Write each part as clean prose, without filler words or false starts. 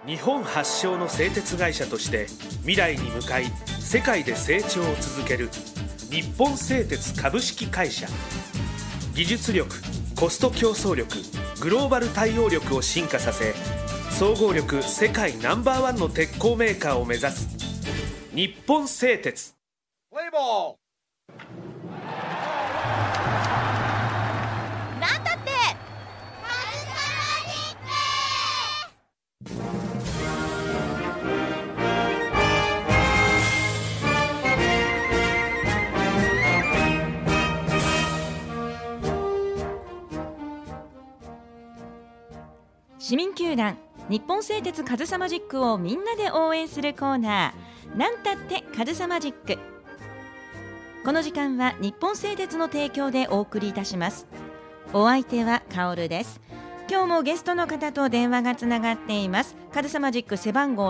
日本発祥の製鉄会社として未来に向かい世界で成長を続ける日本製鉄株式会社。技術力、コスト競争力、グローバル対応力を進化させ、総合力世界No.1の鉄鋼メーカーを目指す日本製鉄。 プレイボール。 なんだって市民球団日本製鉄カズサマジックをみんなで応援するコーナー、なんたってカズサマジック。この時間は日本製鉄の提供でお送りいたします。お相手はカオルです。今日もゲストの方と電話がつながっています。カズサマジック背番号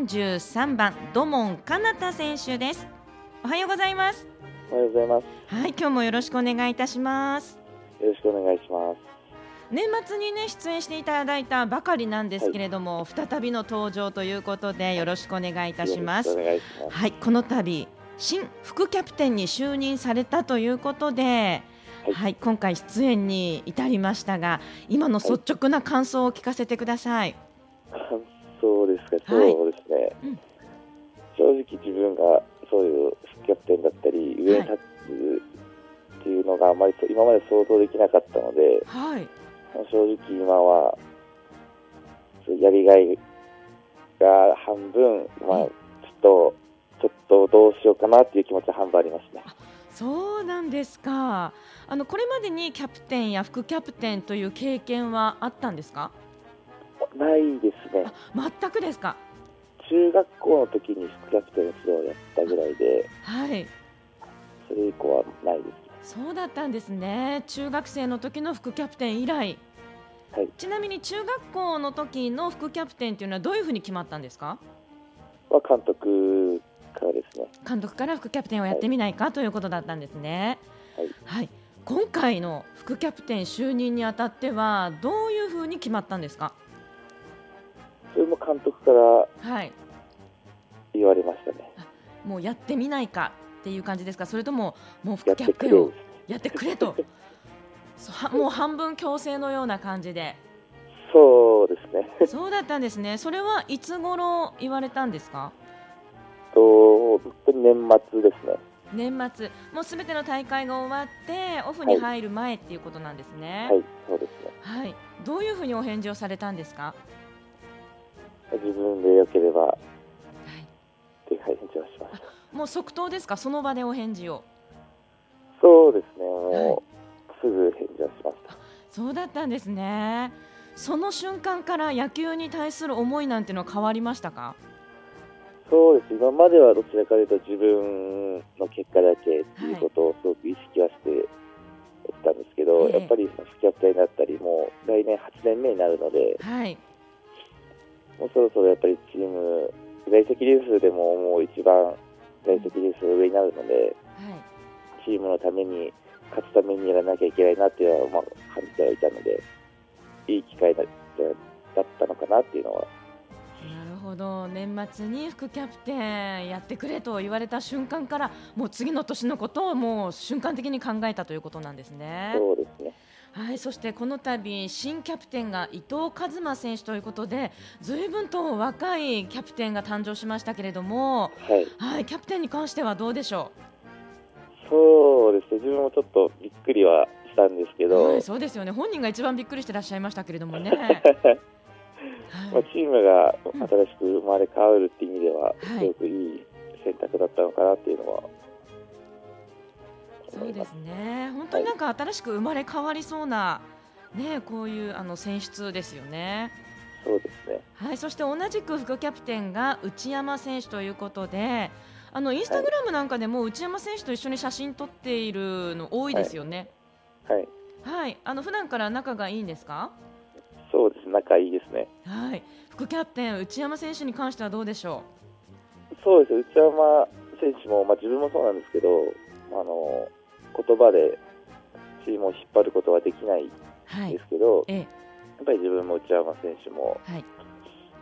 33番土門かなた選手です。おはようございます。 おはようございます。 はい、今日もよろしくお願いいたします。 よろしくお願いします。 年末にね出演していただいたばかりなんですけれども、再びの登場ということでよろしくお願いいたします。 よろしくお願いします。 はい、この度新副キャプテンに就任されたということで、はい、今回出演に至りましたが、今の率直な感想を聞かせてください。 感想ですか。そうですね、正直自分がそういう副キャプテンだったり上に立つっていうのがあまり今まで想像できなかったので、正直今はやりがいが半分、ちょっとどうしようかなっていう気持ちは半分ありますね。 そうなんですか。これまでにキャプテンや副キャプテンという経験はあったんですか？ ないですね。 全くですか？ 中学校の時に副キャプテンをやったぐらいで、それ以降はないです。 そうだったんですね。中学生の時の副キャプテン以来。ちなみに中学校の時の副キャプテンというのはどういうふうに決まったんですか？ 監督からですね。 監督から副キャプテンをやってみないかということだったんですね。今回の副キャプテン就任にあたってはどういうふうに決まったんですか？ それも監督から言われましたね。 もうやってみないかっていう感じですか？それとももう副キャプテンをやってくれともう半分強制のような感じで。 そうですね。 そうだったんですね。それはいつ頃言われたんですか？ 年末ですね。 年末、もうすべての大会が終わってオフに入る前っていうことなんですね。 そうですね。 どういうふうにお返事をされたんですか？ 自分で良ければっていう返事をしました。 もう即答ですか？その場でお返事を。 そうですね。もうすぐ返事をしました。 そうだったんですね。その瞬間から野球に対する思いなんてのは変わりましたか？ そうです。今まではどちらかというと自分の結果だけっていうことをすごく意識はしてやったんですけど、やっぱり副キャプテンだったりもう来年8年目になるので、もうそろそろやっぱりチーム在籍レースでももう一番在籍レースが上になるので、チームのために勝つためにやらなきゃいけないなっていうのは感じてはいたので、いい機会だったのかなっていうのは。 なるほど。年末に副キャプテンやってくれと言われた瞬間からもう次の年のことをもう瞬間的に考えたということなんですね。 そうですね。 そしてこの度新キャプテンが伊藤和真選手ということで、随分と若いキャプテンが誕生しましたけれども、キャプテンに関してはどうでしょう？そうですね。自分もちょっとびっくりはしたんですけど、 そうですよね。本人が一番びっくりしてらっしゃいましたけれどもね。 チームが新しく生まれ変わるっていう意味では、すごくいい選択だったのかなっていうのは。 そうですね。本当になんか新しく生まれ変わりそうな、こういう選出ですよね。 そうですね。 そして同じく副キャプテンが内山選手ということで、インスタグラムなんかでも内山選手と一緒に写真撮っているの多いですよね。普段から仲がいいんですか？ そうです。仲いいですね。 副キャプテン内山選手に関してはどうでしょう？そうです。内山選手も、自分もそうなんですけど、言葉でチームを引っ張ることはできないですけど、やっぱり自分も内山選手も、やっ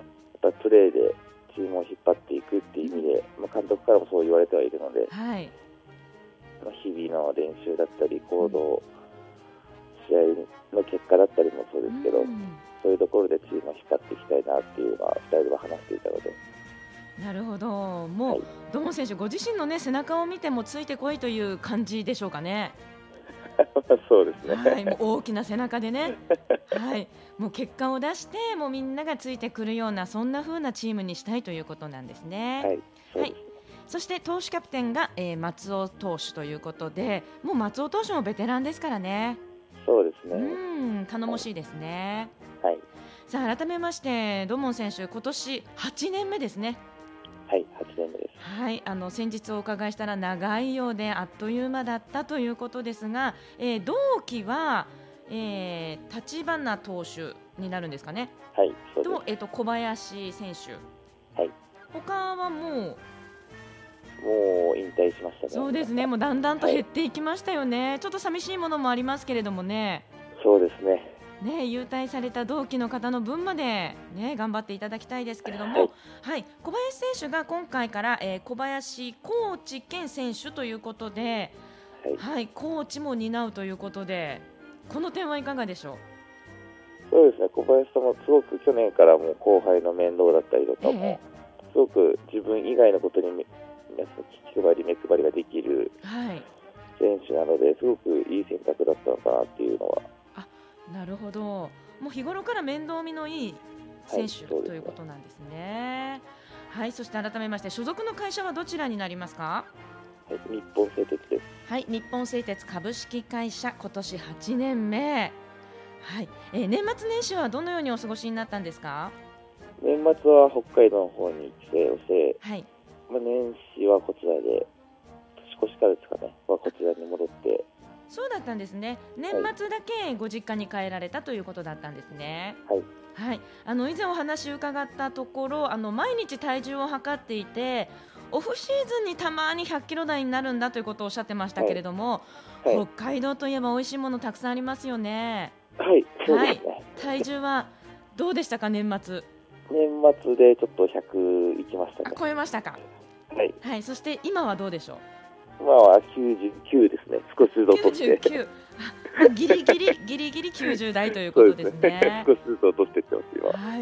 ぱりプレーでチームを引っ張っていくっていう意味で、監督からもそう言われてはいるので、 はい、 日々の練習だったり行動、試合の結果だったりもそうですけど、そういうところでチームを引っ張っていきたいなっていうのは2人では話していたので。 なるほど。もう、土門選手ご自身の、背中を見てもついてこいという感じでしょうかね。 そうですね、 はい、もう大きな背中でね、はい、もう結果を出してもうみんながついてくるようなそんな風なチームにしたいということなんですね。 はい、 はい、そして投手キャプテンが、松尾投手ということで、もう松尾投手もベテランですからね。 そうですね、 頼もしいですね。 はい、 さあ改めまして土門選手、今年8年目ですね。 はい、8年目です。 はい、先日お伺いしたら長いようであっという間だったということですが、同期は、立花投手になるんですかね。 はい、そうです。 と、小林選手、 はい、 他はもう引退しましたね。 そうですね、もうだんだんと減っていきましたよね。はい、ちょっと寂しいものもありますけれどもね。 そうですね。 優退された同期の方の分まで、頑張っていただきたいですけれども、はい、小林選手が今回から、小林コーチ兼選手ということで、はい、コーチも担うということで、この点はいかがでしょう。 そうですね、小林さんもすごく去年からも後輩の面倒だったりとかも、すごく自分以外のことに気配り目配りができる選手なので、すごくいい選択だったのかなっていうのは。 なるほど。もう日頃から面倒見のいい選手、ということなんですね。はい、そして改めまして所属の会社はどちらになりますか。 はい、日本製鉄です。 はい、日本製鉄株式会社、今年8年目。はい、年末年始はどのようにお過ごしになったんですか。 年末は北海道の方に帰省をして、 はい、 年始はこちらで、年越しからですかね、こちらに戻って。 そうだったんですね。年末だけご実家に帰られたということだったんですね。はい、はい、以前お話伺ったところ、毎日体重を測っていて、オフシーズンにたまに100キロ台になるんだということをおっしゃってましたけれども、北海道といえば美味しいものたくさんありますよね。 はい、そうですね。 体重はどうでしたか。年末でちょっと100いきましたね。 超えましたか。はい、はい、そして今はどうでしょう。 今は99ですね。少しずつ落として。 99ギリギリ90代ということですね。 少しずつ落としていってます今。 はい、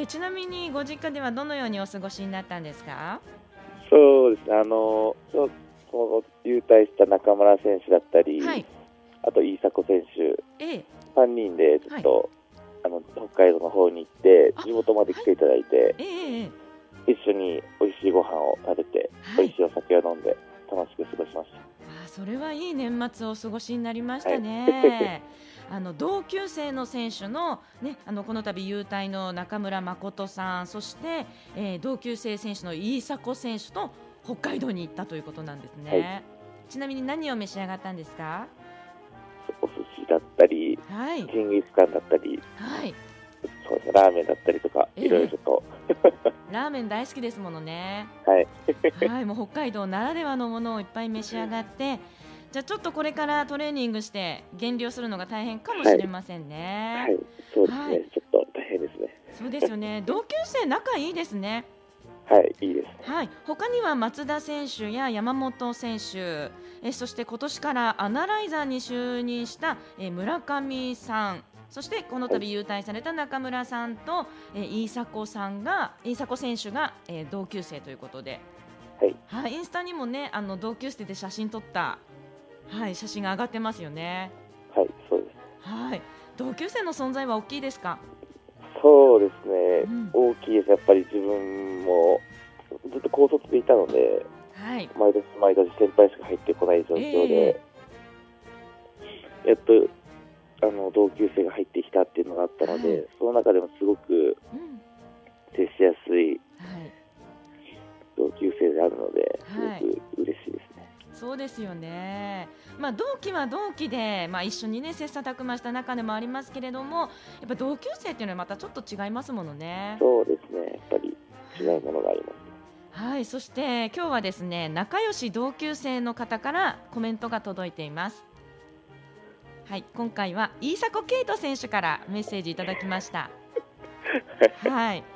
ちなみにご実家ではどのようにお過ごしになったんですか。 そうですね。優退した中村選手だったり、あと飯迫選手、3人でちょっと、北海道の方に行って地元まで来ていただいて、一緒に美味しいご飯を食べて、美味しいお酒を飲んで楽しく過ごしました。 それはいい年末をお過ごしになりましたね。同級生の選手の、この度優退の中村誠さん、そして、同級生選手の飯迫選手と北海道に行ったということなんですね。ちなみに何を召し上がったんですか。 お寿司だったり、ジンギスカンだったり、そうですね、ラーメンだったりとか、いろいろとラーメン大好きですものね。 はい、 もう北海道ならではのものをいっぱい召し上がって、じゃあちょっとこれからトレーニングして減量するのが大変かもしれませんね。 はい、そうですね、ちょっと大変ですね。 そうですよね。同級生仲いいですね。 はい、いいですね。 はい、他には松田選手や山本選手、そして今年からアナライザーに就任した、村上さん、そしてこの度優退された中村さんと、飯迫選手が、同級生ということで、インスタにもね、同級生で写真撮った、写真が上がってますよね。 はい、そうです。 はい、同級生の存在は大きいですか。 そうですね、大きいです。やっぱり自分もずっと高卒でいたので、毎年先輩しか入ってこない状況で、やっと同級生が入ってきたっていうのがあったので、その中でもすごく接しやすい同級生であるので、すごく嬉しいですね。 そうですよね。同期は同期で、一緒にね切磋琢磨した中でもありますけれども、やっぱ同級生っていうのはまたちょっと違いますものね。 そうですね、やっぱり違うものがあります。 はい、そして今日はですね、仲良し同級生の方からコメントが届いています。はい、今回は飯迫圭斗選手からメッセージいただきました。はい、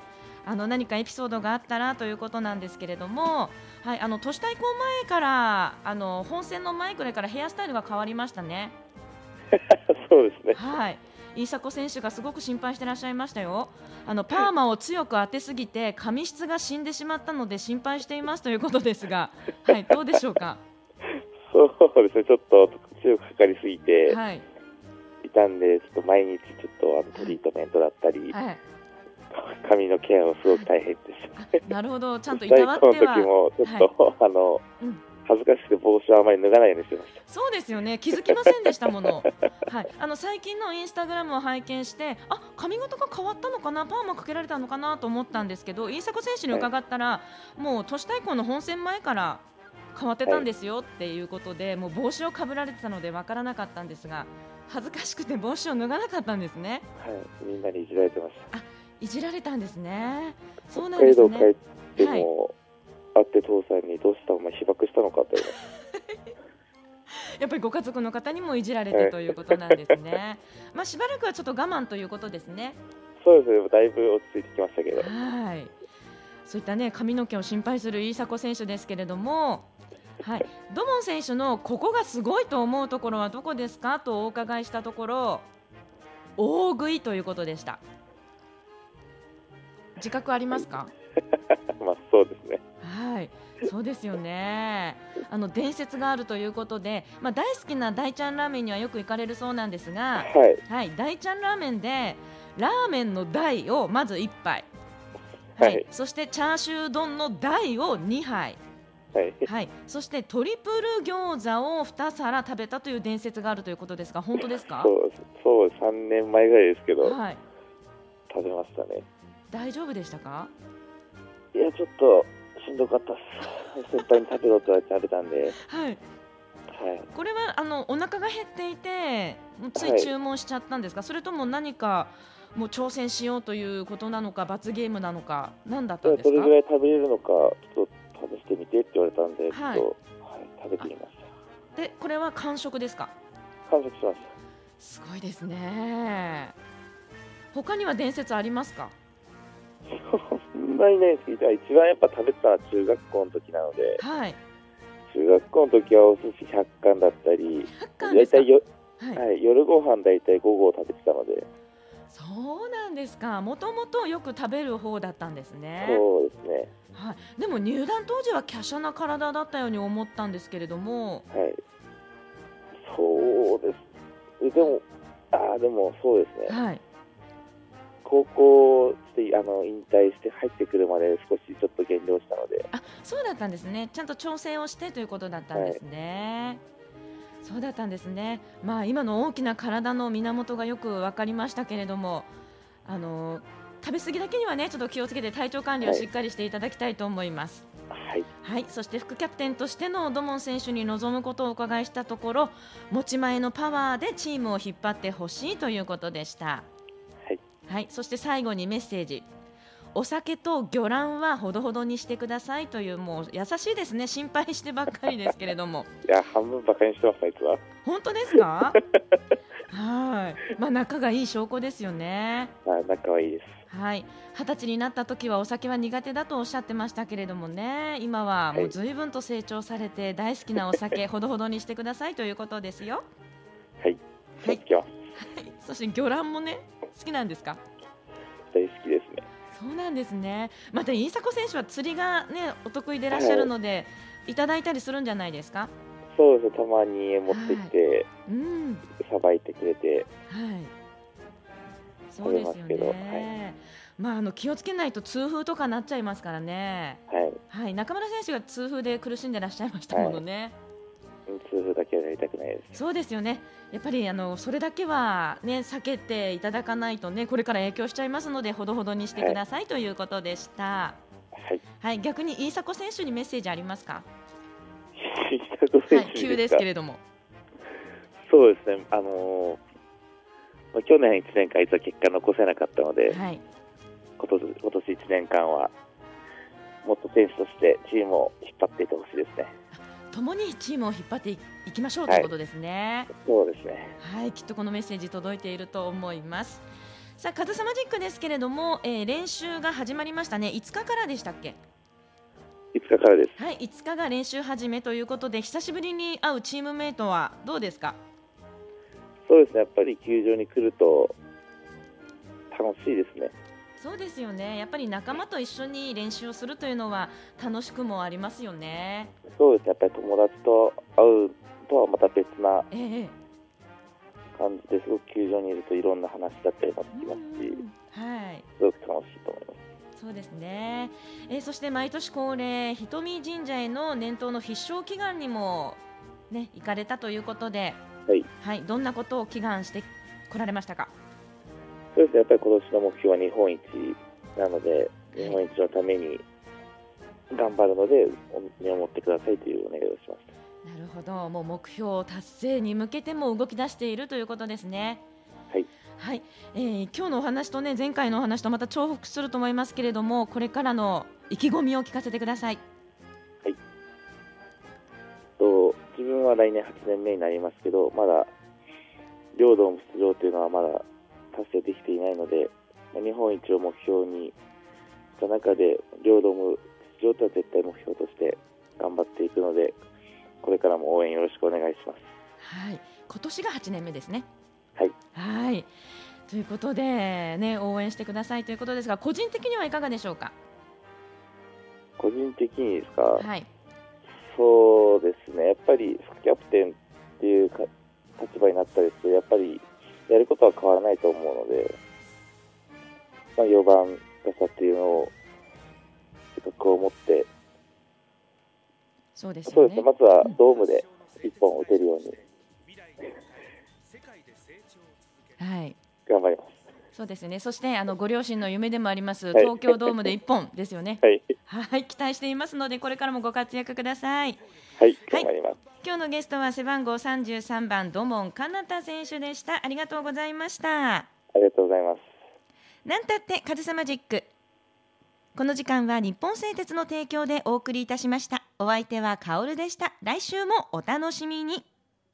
何かエピソードがあったらということなんですけれども、はい、都市対抗前から本戦の前くらいからヘアスタイルが変わりましたね。 そうですね。 はい、飯迫選手がすごく心配してらっしゃいましたよ。パーマを強く当てすぎて髪質が死んでしまったので心配していますということですが、はい、どうでしょうか。 そうですね、ちょっと強くかかりすぎて、 はい、 いたんで、ちょっと毎日ちょっとトリートメントだったり、 はい、 髪のケアもすごく大変です。 なるほど、ちゃんといたわっては。 大根の時もちょっと、恥ずかしくて帽子はあまり脱がないようにしてました。 そうですよね、気づきませんでしたもの。はい、最近のインスタグラムを拝見して、髪型が変わったのかな、パーマかけられたのかなと思ったんですけど、飯迫選手に伺ったら、もう都市対抗の本戦前から変わってたんですよっていうことで、もう帽子をかぶられてたので分からなかったんですが、恥ずかしくて帽子を脱がなかったんですね。 はい、みんなにいじられてました。 いじられたんですね。そうなんですね。 北海道帰っても、会って父さんにどうしたお前被爆したのかって言われました。 やっぱりご家族の方にもいじられてということなんですね。しばらくはちょっと我慢ということですね。 そうですね、だいぶ落ち着いてきましたけど。 はい、そういったね、髪の毛を心配する飯迫選手ですけれども、はい、土門選手のここがすごいと思うところはどこですかとお伺いしたところ、大食いということでした。自覚ありますか？ そうですね。 はい、そうですよね。伝説があるということで、大好きな大ちゃんラーメンにはよく行かれるそうなんですが、はい、大ちゃんラーメンでラーメンの大をまず1杯、はいそしてチャーシュー丼の大を2杯、はい、そしてトリプル餃子を2皿食べたという伝説があるということですが、本当ですか？ そう3年前ぐらいですけど、 はい、 食べましたね。 大丈夫でしたか？ いや、ちょっとしんどかったっす。先輩に食べろと言われて食べたんで、 はい、これはお腹が減っていてつい注文しちゃったんですか？それとも何かもう挑戦しようということなのか、罰ゲームなのか、何だったんですか？ どれぐらい食べれるのかちょっと試してみてって言われたんで、 はいちょっと、食べてみました。 で、これは完食ですか？ 完食しました。 すごいですね。他には伝説ありますか？ そんなにないですけど、一番やっぱ食べたのは中学校の時なので、 はい、 中学校の時はお寿司100貫だったり、 だいたい夜ご飯だいたい5合食べてたので。 そうなんですか。もともとよく食べる方だったんですね。 そうですね。 はい、でも入団当時は華奢な体だったように思ったんですけれども。 はい、そうです。でもそうですね。 はい、 高校で引退して入ってくるまで少しちょっと減量したので。 そうだったんですね。ちゃんと調整をしてということだったんですね。そうだったんですね。今の大きな体の源がよく分かりましたけれども、食べ過ぎだけにはね、ちょっと気をつけて体調管理をしっかりしていただきたいと思います。 はい、 はい、そして副キャプテンとしての土門選手に臨むことをお伺いしたところ、持ち前のパワーでチームを引っ張ってほしいということでした。 はい、 はい、そして最後にメッセージ。お酒と魚卵はほどほどにしてくださいという、もう優しいですね。心配してばっかりですけれども。 いや、半分バカにしてます、あいつは。 本当ですか？はい、仲がいい証拠ですよね。 仲はいいです。 はい、20歳になった時はお酒は苦手だとおっしゃってましたけれどもね、今はもう随分と成長されて、大好きなお酒ほどほどにしてくださいということですよ。 はい、はい、 そして魚卵もね、好きなんですか？ 大好きですね。 そうなんですね。また飯迫選手は釣りがね、お得意でいらっしゃるので、いただいたりするんじゃないですか？ そうです、たまに持ってきて、さばいてくれて、 そうですよね。気をつけないと痛風とかなっちゃいますからね。はい、中村選手が痛風で苦しんでいらっしゃいましたものね。 痛風だけはやりたくないです。 そうですよね。やっぱりそれだけはね、避けていただかないとね、これから影響しちゃいますので、ほどほどにしてくださいということでした。はい、逆に飯迫選手にメッセージありますか？急ですけれども。 そうですね。去年1年間いつは結果残せなかったので、今年1年間はもっと選手としてチームを引っ張っていってほしいですね。 共にチームを引っ張っていきましょうということですね。 そうですね。 はい、きっとこのメッセージ届いていると思います。 さあカズサマジックですけれども、練習が始まりましたね。5日からでしたっけ。 5日からです。 はい、5日が練習始めということで、久しぶりに会うチームメイトはどうですか。 そうですね、やっぱり球場に来ると楽しいですね。 そうですよね。やっぱり仲間と一緒に練習をするというのは楽しくもありますよね。 そうですね、やっぱり友達と会うとはまた別なええ、 感じですごく球場にいるといろんな話だったりもできますし、 はい、 すごく楽しいと思います。 そうですね。そして毎年恒例、瞳神社への年頭の必勝祈願にも、ね、行かれたということで、 はい、 はい、どんなことを祈願してこられましたか。 そうですね、やっぱり今年の目標は日本一なので、日本一のために頑張るので見守ってくださいというお願いをしました。 なるほど、もう目標達成に向けても動き出しているということですね。 はい、 はい。今日のお話とね、前回のお話とまた重複すると思いますけれども、これからの意気込みを聞かせてください。 はい。自分は来年8年目になりますけど、まだ両ドーム出場というのはまだ達成できていないので、日本一を目標にした中で両ドーム出場とは絶対目標として頑張っていくので、これからも応援よろしくお願いします。 はい。今年が8年目ですね。 はい。 はい。ということで、ね、応援してくださいということですが、個人的にはいかがでしょうか。 個人的にですか。 はい。 そうですね、やっぱり副キャプテンっていう立場になったりすると、やっぱりやることは変わらないと思うので、4番打者っていうのを資格を持って、 そうですよね。 そうですね、まずはドームで1本打てるようにはい。 頑張ります。 そうですね。そしてご両親の夢でもあります東京ドームで1本ですよね。 はい、 はい、期待していますので、これからもご活躍ください。 はい、頑張ります。 今日のゲストは背番号33番土門かなた選手でした。ありがとうございました。 ありがとうございます。 なんたってカズサマジック。この時間は日本製鉄の提供でお送りいたしました。お相手はカオルでした。来週もお楽しみに。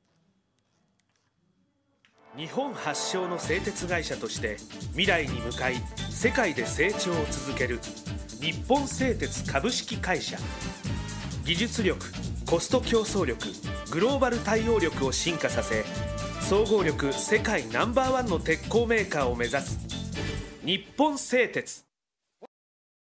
日本発祥の製鉄会社として未来に向かい世界で成長を続ける日本製鉄株式会社。技術力、コスト競争力、グローバル対応力を進化させ、総合力世界ナンバーワンの鉄鋼メーカーを目指す日本製鉄。